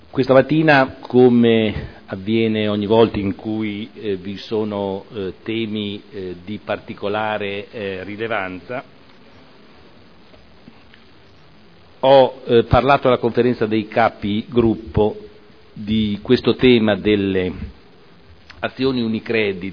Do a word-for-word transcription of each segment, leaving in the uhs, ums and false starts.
Questa mattina, come avviene ogni volta in cui eh, vi sono eh, temi eh, di particolare eh, rilevanza, ho eh, parlato alla conferenza dei capi gruppo di questo tema delle azioni Unicredit,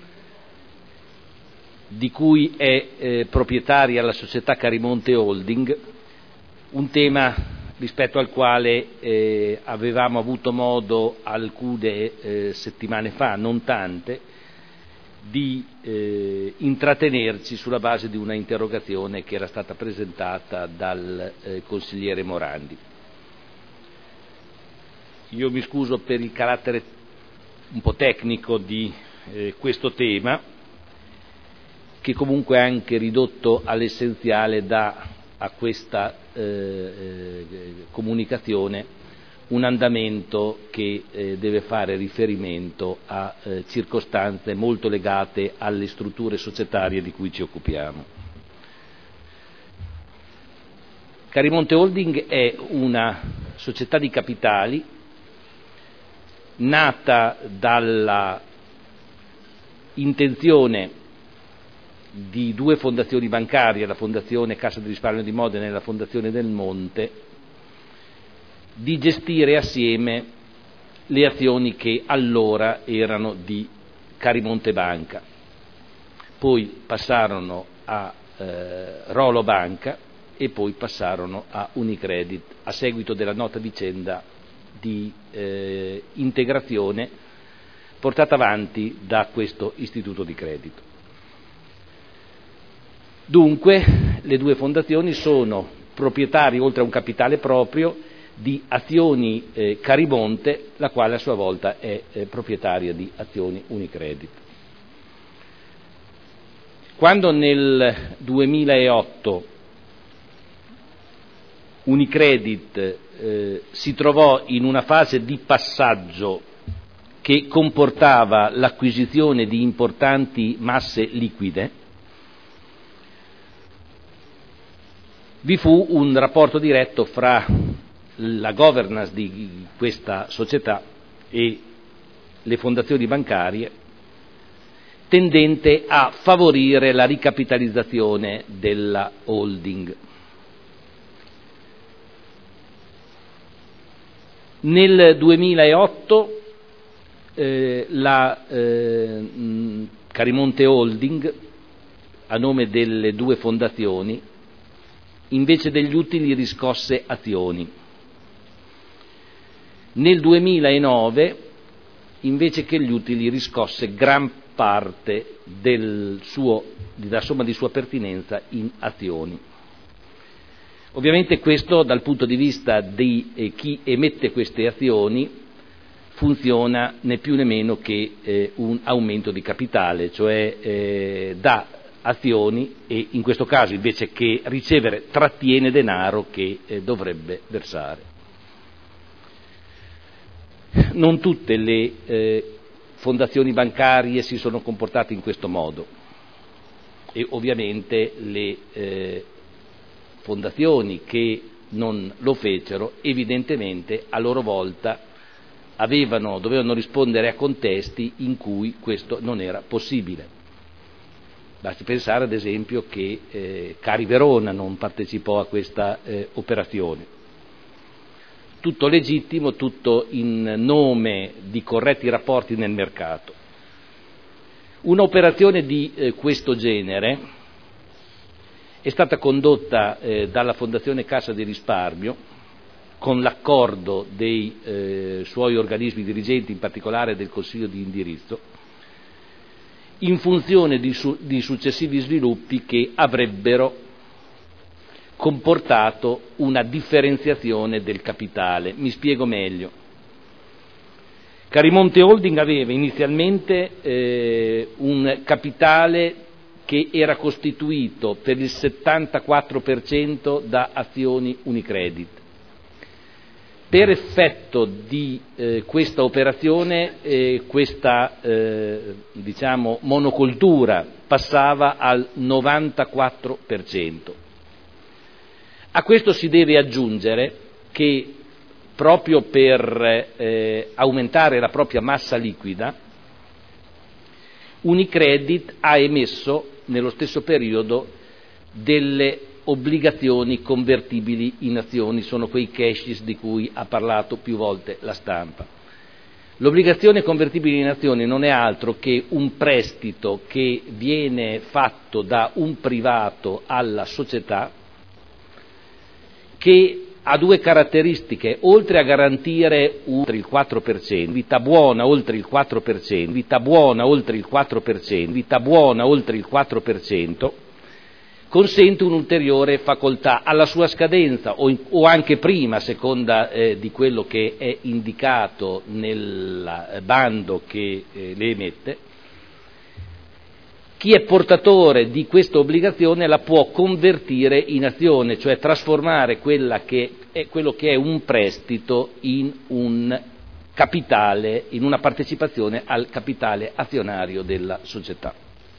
di cui è eh, proprietaria la società Carimonte Holding, un tema rispetto al quale eh, avevamo avuto modo alcune eh, settimane fa, non tante, di eh, intrattenerci sulla base di una interrogazione che era stata presentata dal eh, consigliere Morandi. Io mi scuso per il carattere un po' tecnico di eh, questo tema, che comunque è anche ridotto all'essenziale da a questa eh, eh, comunicazione un andamento che eh, deve fare riferimento a eh, circostanze molto legate alle strutture societarie di cui ci occupiamo. Carimonte Holding è una società di capitali nata dalla intenzione di due fondazioni bancarie, la Fondazione Cassa di Risparmio di Modena e la Fondazione del Monte, di gestire assieme le azioni che allora erano di Carimonte Banca, poi passarono a eh, Rolo Banca e poi passarono a Unicredit a seguito della nota vicenda di eh, integrazione portata avanti da questo istituto di credito. Dunque, le due fondazioni sono proprietarie, oltre a un capitale proprio, di azioni eh, Carimonte, la quale a sua volta è eh, proprietaria di azioni Unicredit. Quando nel duemilaotto Unicredit eh, si trovò in una fase di passaggio che comportava l'acquisizione di importanti masse liquide, vi fu un rapporto diretto fra la governance di questa società e le fondazioni bancarie, tendente a favorire la ricapitalizzazione della holding. Nel duemilaotto eh, la eh, Carimonte Holding, a nome delle due fondazioni, invece degli utili riscosse azioni. Nel duemilanove, invece che gli utili, riscosse gran parte del suo, della somma di sua pertinenza in azioni. Ovviamente questo, dal punto di vista di eh, chi emette queste azioni, funziona né più né meno che eh, un aumento di capitale, cioè eh, dà azioni e in questo caso invece che ricevere trattiene denaro che eh, dovrebbe versare. Non tutte le eh, fondazioni bancarie si sono comportate in questo modo e ovviamente le eh, fondazioni che non lo fecero evidentemente a loro volta avevano, dovevano rispondere a contesti in cui questo non era possibile. Basti pensare ad esempio che eh, Cari Verona non partecipò a questa eh, operazione. Tutto legittimo, tutto in nome di corretti rapporti nel mercato. Un'operazione di eh, questo genere è stata condotta eh, dalla Fondazione Cassa di Risparmio con l'accordo dei eh, suoi organismi dirigenti, in particolare del Consiglio di indirizzo, in funzione di, su, di successivi sviluppi che avrebbero comportato una differenziazione del capitale. Mi spiego meglio. Carimonte Holding aveva inizialmente eh, un capitale che era costituito per il settantaquattro per cento da azioni Unicredit. Per effetto di eh, questa operazione, eh, questa eh, diciamo monocoltura passava al novantaquattro per cento. A questo si deve aggiungere che proprio per eh, aumentare la propria massa liquida, Unicredit ha emesso nello stesso periodo delle obbligazioni convertibili in azioni, sono quei cashes di cui ha parlato più volte la stampa. L'obbligazione convertibile in azioni non è altro che un prestito che viene fatto da un privato alla società, che ha due caratteristiche: oltre a garantire oltre il quattro per cento, vita buona oltre il quattro per cento, vita buona oltre il quattro per cento, vita buona oltre il quattro per cento, consente un'ulteriore facoltà alla sua scadenza o, in, o anche prima, a seconda eh, di quello che è indicato nel bando che eh, le emette. Chi è portatore di questa obbligazione la può convertire in azione, cioè trasformare quella che è, quello che è un prestito in un capitale, in una partecipazione al capitale azionario della società.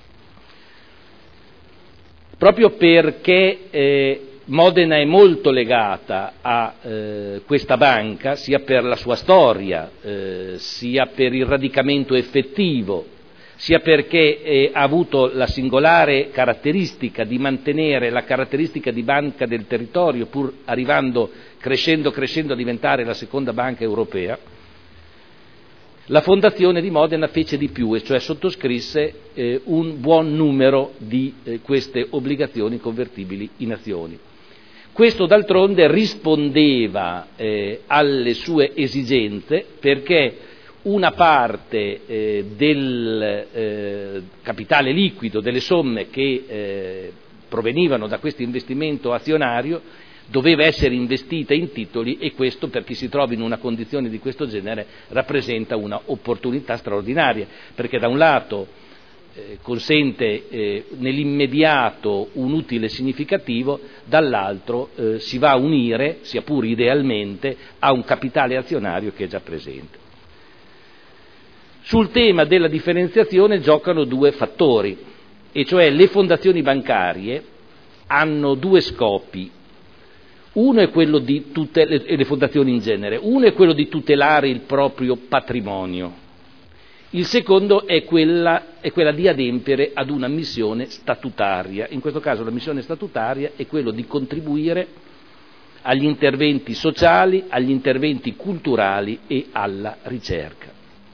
Proprio perché eh, Modena è molto legata a eh, questa banca, sia per la sua storia, eh, sia per il radicamento effettivo, sia perché eh, ha avuto la singolare caratteristica di mantenere la caratteristica di banca del territorio, pur arrivando, crescendo, crescendo a diventare la seconda banca europea, la Fondazione di Modena fece di più, e cioè sottoscrisse eh, un buon numero di eh, queste obbligazioni convertibili in azioni. Questo d'altronde rispondeva eh, alle sue esigenze, perché una parte eh, del eh, capitale liquido, delle somme che eh, provenivano da questo investimento azionario, doveva essere investita in titoli, e questo, per chi si trova in una condizione di questo genere, rappresenta una opportunità straordinaria, perché da un lato eh, consente eh, nell'immediato un utile significativo, dall'altro eh, si va a unire, sia pur idealmente, a un capitale azionario che è già presente. Sul tema della differenziazione giocano due fattori, e cioè le fondazioni bancarie hanno due scopi. Uno è quello di tutelare, e le fondazioni in genere, uno è quello di tutelare il proprio patrimonio, il secondo è quella, è quella di adempiere ad una missione statutaria. In questo caso la missione statutaria è quello di contribuire agli interventi sociali, agli interventi culturali e alla ricerca.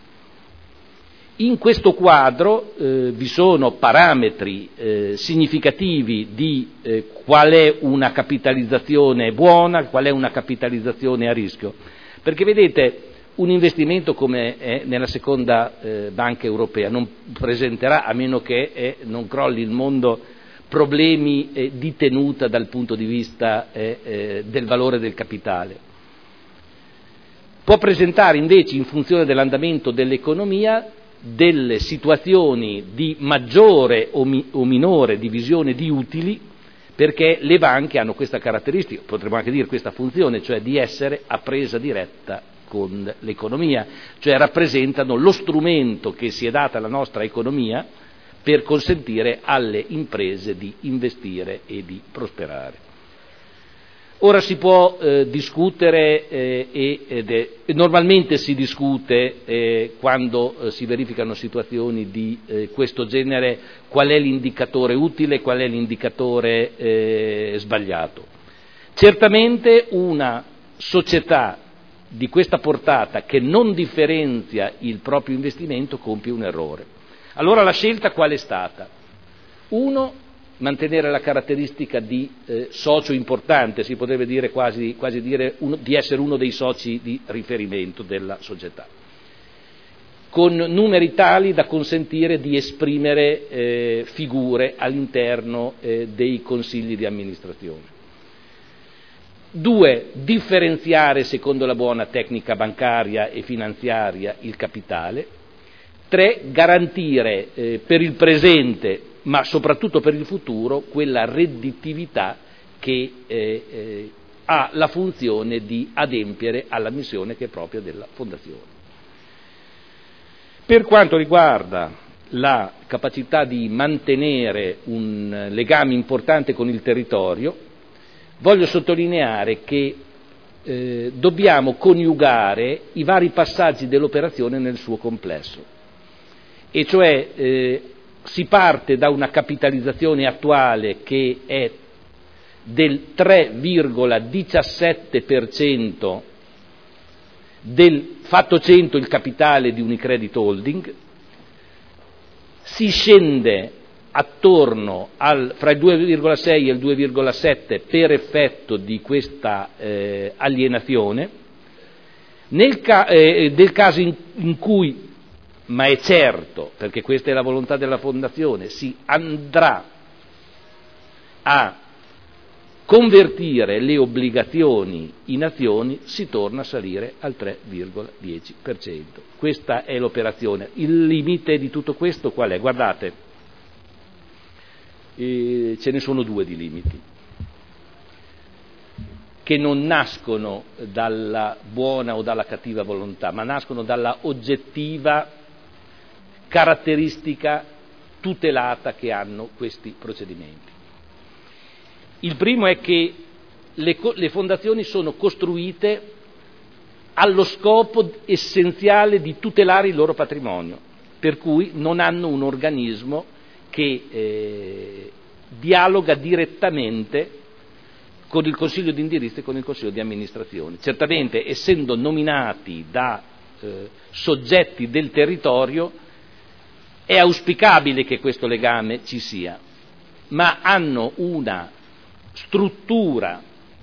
In questo quadro eh, vi sono parametri eh, significativi di eh, qual è una capitalizzazione buona, qual è una capitalizzazione a rischio, perché vedete, un investimento come è nella seconda eh, banca europea non presenterà, a meno che eh, non crolli il mondo, problemi eh, di tenuta dal punto di vista eh, eh, del valore del capitale. Può presentare invece, in funzione dell'andamento dell'economia, delle situazioni di maggiore o, mi, o minore divisione di utili, perché le banche hanno questa caratteristica, potremmo anche dire questa funzione, cioè di essere a presa diretta con l'economia, cioè rappresentano lo strumento che si è data alla nostra economia per consentire alle imprese di investire e di prosperare. Ora si può eh, discutere eh, e, ed è, e normalmente si discute eh, quando eh, si verificano situazioni di eh, questo genere, qual è l'indicatore utile, qual è l'indicatore eh, sbagliato. Certamente una società di questa portata che non differenzia il proprio investimento compie un errore. Allora la scelta qual è stata? Uno, mantenere la caratteristica di eh, socio importante, si potrebbe dire quasi, quasi dire uno, di essere uno dei soci di riferimento della società, con numeri tali da consentire di esprimere eh, figure all'interno eh, dei consigli di amministrazione. Due, differenziare secondo la buona tecnica bancaria e finanziaria il capitale. Tre, garantire eh, per il presente, ma soprattutto per il futuro, quella redditività che eh, eh, ha la funzione di adempiere alla missione che è propria della Fondazione. Per quanto riguarda la capacità di mantenere un legame importante con il territorio, voglio sottolineare che eh, dobbiamo coniugare i vari passaggi dell'operazione nel suo complesso, e cioè eh, si parte da una capitalizzazione attuale che è del tre virgola diciassette per cento del fatto cento il capitale di Unicredit Holding, si scende attorno al, fra il due virgola sei e il due virgola sette per effetto di questa eh, alienazione. Nel ca- eh, del caso in, in cui, ma è certo, perché questa è la volontà della Fondazione, si andrà a convertire le obbligazioni in azioni, si torna a salire al tre virgola dieci per cento. Questa è l'operazione. Il limite di tutto questo qual è? Guardate, eh, ce ne sono due di limiti, che non nascono dalla buona o dalla cattiva volontà, ma nascono dalla oggettiva caratteristica tutelata che hanno questi procedimenti. Il primo è che le, le fondazioni sono costruite allo scopo essenziale di tutelare il loro patrimonio, per cui non hanno un organismo che eh, dialoga direttamente con il Consiglio di indirizzo e con il Consiglio di amministrazione. Certamente, essendo nominati da eh, soggetti del territorio, è auspicabile che questo legame ci sia, ma hanno una struttura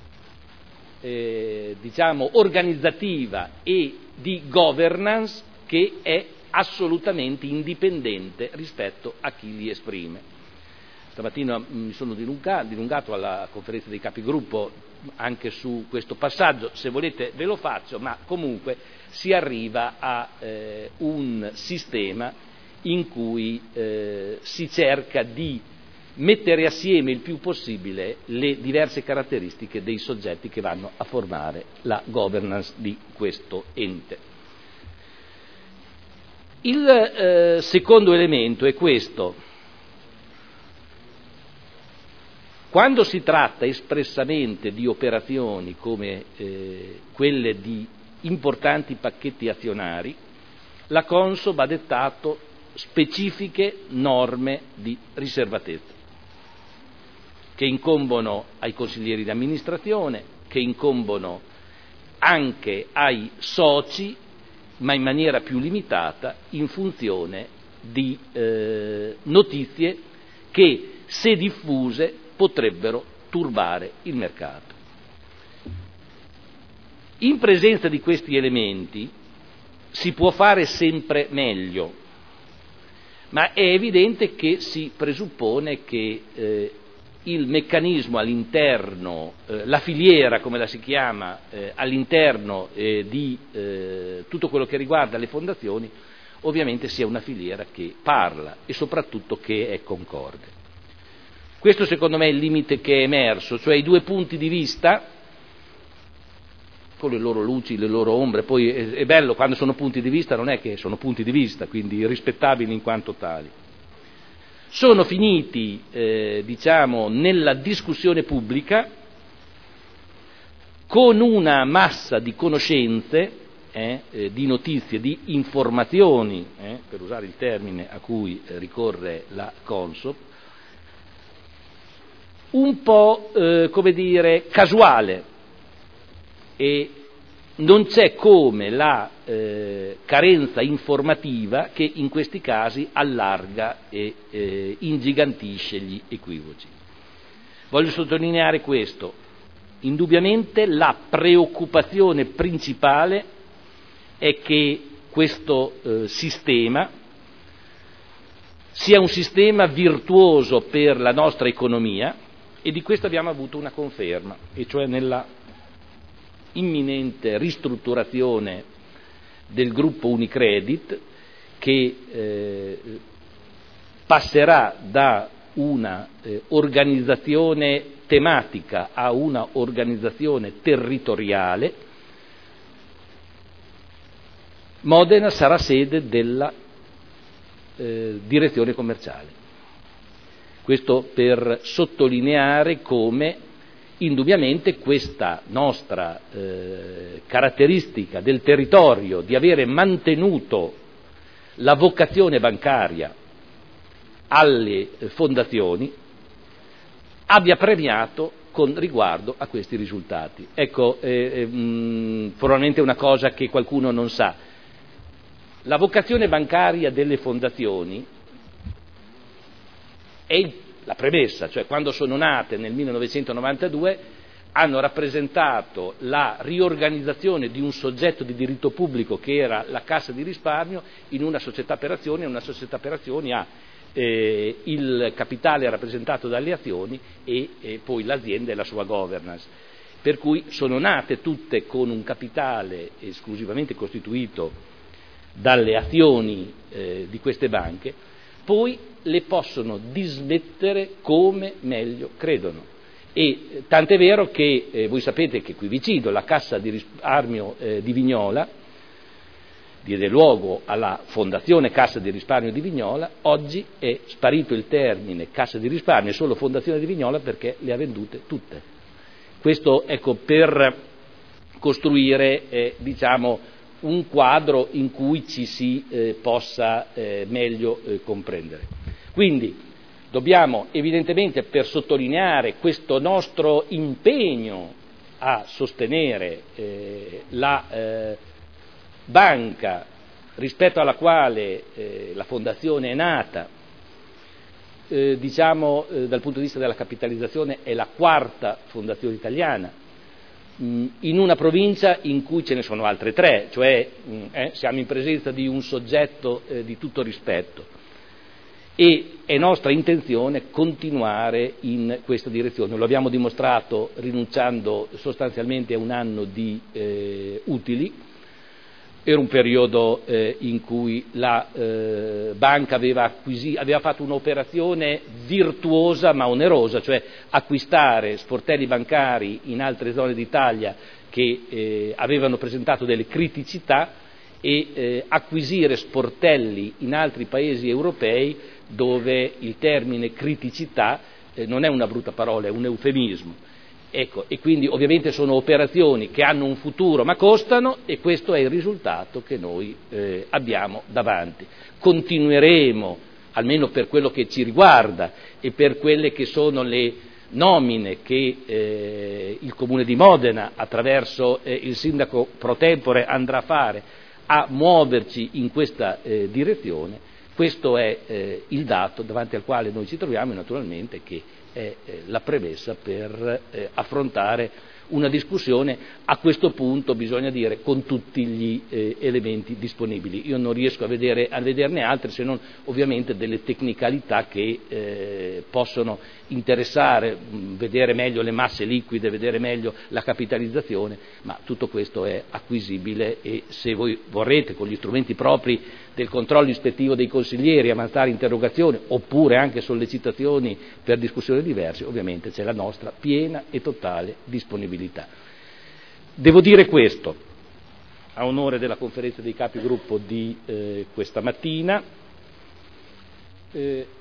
eh, diciamo organizzativa e di governance che è assolutamente indipendente rispetto a chi li esprime. Stamattina mi sono dilungato, dilungato alla conferenza dei capigruppo anche su questo passaggio, se volete ve lo faccio, ma comunque si arriva a eh, un sistema in cui eh, si cerca di mettere assieme il più possibile le diverse caratteristiche dei soggetti che vanno a formare la governance di questo ente. Il eh, secondo elemento è questo: quando si tratta espressamente di operazioni come eh, quelle di importanti pacchetti azionari, la Consob ha dettato specifiche norme di riservatezza che incombono ai consiglieri di amministrazione, che incombono anche ai soci, ma in maniera più limitata in funzione di eh, notizie che, se diffuse, potrebbero turbare il mercato. In presenza di questi elementi si può fare sempre meglio, ma è evidente che si presuppone che eh, il meccanismo all'interno, eh, la filiera come la si chiama, eh, all'interno eh, di eh, tutto quello che riguarda le fondazioni, ovviamente sia una filiera che parla e soprattutto che è concorde. Questo secondo me è il limite che è emerso, cioè i due punti di vista, con le loro luci, le loro ombre. Poi è, è bello quando sono punti di vista, non è che sono punti di vista, quindi rispettabili in quanto tali. Sono finiti, eh, diciamo, nella discussione pubblica con una massa di conoscenze, eh, eh, di notizie, di informazioni, eh, per usare il termine a cui eh, ricorre la Consob, un po', eh, come dire, casuale, e non c'è come la eh, carenza informativa che in questi casi allarga e eh, ingigantisce gli equivoci. Voglio sottolineare questo: indubbiamente la preoccupazione principale è che questo eh, sistema sia un sistema virtuoso per la nostra economia, e di questo abbiamo avuto una conferma, e cioè nella imminente ristrutturazione del gruppo Unicredit, che eh, passerà da una eh, organizzazione tematica a una organizzazione territoriale. Modena sarà sede della eh, direzione commerciale. Questo per sottolineare come indubbiamente questa nostra eh, caratteristica del territorio di avere mantenuto la vocazione bancaria alle fondazioni abbia premiato con riguardo a questi risultati. Ecco, eh, mh, probabilmente una cosa che qualcuno non sa. La vocazione bancaria delle fondazioni è la premessa, cioè quando sono nate nel millenovecentonovantadue hanno rappresentato la riorganizzazione di un soggetto di diritto pubblico che era la Cassa di risparmio in una società per azioni, e una società per azioni ha eh, il capitale rappresentato dalle azioni e, e poi l'azienda e la sua governance. Per cui sono nate tutte con un capitale esclusivamente costituito dalle azioni eh, di queste banche, poi le possono dismettere come meglio credono. E tant'è vero che eh, voi sapete che qui vicino la Cassa di risparmio eh, di Vignola diede luogo alla Fondazione Cassa di risparmio di Vignola. Oggi è sparito il termine Cassa di risparmio, è solo Fondazione di Vignola perché le ha vendute tutte. Questo, ecco, per costruire eh, diciamo un quadro in cui ci si eh, possa eh, meglio eh, comprendere. Quindi dobbiamo evidentemente, per sottolineare questo nostro impegno a sostenere eh, la eh, banca rispetto alla quale eh, la fondazione è nata, eh, diciamo eh, dal punto di vista della capitalizzazione è la quarta fondazione italiana, mh, in una provincia in cui ce ne sono altre tre, cioè mh, eh, siamo in presenza di un soggetto eh, di tutto rispetto. E è nostra intenzione continuare in questa direzione. Lo abbiamo dimostrato rinunciando sostanzialmente a un anno di eh, utili. Era un periodo eh, in cui la eh, banca aveva, acquisi- aveva fatto un'operazione virtuosa ma onerosa, cioè acquistare sportelli bancari in altre zone d'Italia che eh, avevano presentato delle criticità e eh, acquisire sportelli in altri paesi europei dove il termine criticità eh, non è una brutta parola, è un eufemismo. Ecco, e quindi ovviamente sono operazioni che hanno un futuro ma costano, e questo è il risultato che noi eh, abbiamo davanti. Continueremo, almeno per quello che ci riguarda e per quelle che sono le nomine che eh, il Comune di Modena attraverso eh, il sindaco pro tempore andrà a fare, a muoverci in questa eh, direzione. Questo è eh, il dato davanti al quale noi ci troviamo, e naturalmente che è eh, la premessa per eh, affrontare una discussione, a questo punto bisogna dire con tutti gli eh, elementi disponibili. Io non riesco a, vedere, a vederne altre, se non ovviamente delle tecnicalità che eh, possono interessare, mh, vedere meglio le masse liquide, vedere meglio la capitalizzazione, ma tutto questo è acquisibile, e se voi vorrete con gli strumenti propri del controllo ispettivo dei consiglieri avanzare interrogazioni oppure anche sollecitazioni per discussioni diverse, ovviamente c'è la nostra piena e totale disponibilità. Devo dire questo a onore della conferenza dei capigruppo di eh, questa mattina. Eh,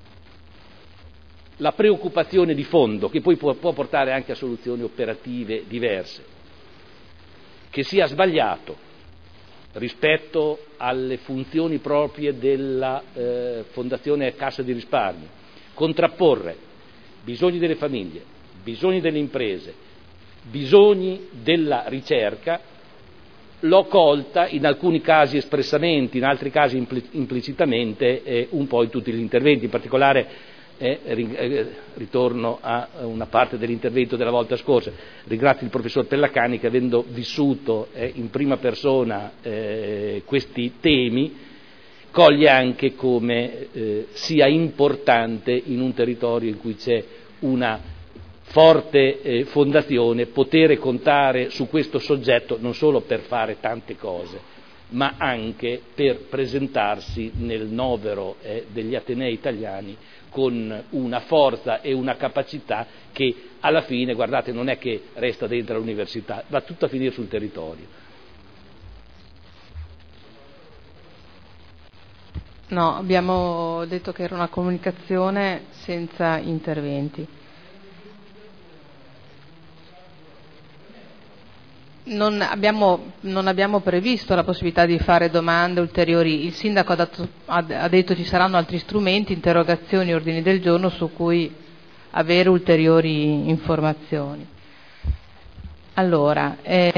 la preoccupazione di fondo, che poi può, può portare anche a soluzioni operative diverse, che sia sbagliato rispetto alle funzioni proprie della eh, Fondazione Cassa di Risparmio contrapporre bisogni delle famiglie, bisogni delle imprese, bisogni della ricerca, l'ho colta in alcuni casi espressamente, in altri casi impl- implicitamente, eh, un po' in tutti gli interventi. In particolare eh, ri- ritorno a una parte dell'intervento della volta scorsa, ringrazio il professor Pellacani che, avendo vissuto eh, in prima persona eh, questi temi, coglie anche come eh, sia importante in un territorio in cui c'è una forte eh, fondazione poter contare su questo soggetto non solo per fare tante cose, ma anche per presentarsi nel novero eh, degli atenei italiani con una forza e una capacità che alla fine, guardate, non è che resta dentro l'università, va tutto a finire sul territorio. No, abbiamo detto che era una comunicazione senza interventi. Non abbiamo, non abbiamo previsto la possibilità di fare domande ulteriori. Il sindaco ha, dato, ha detto ci saranno altri strumenti, interrogazioni, ordini del giorno su cui avere ulteriori informazioni. Allora, eh,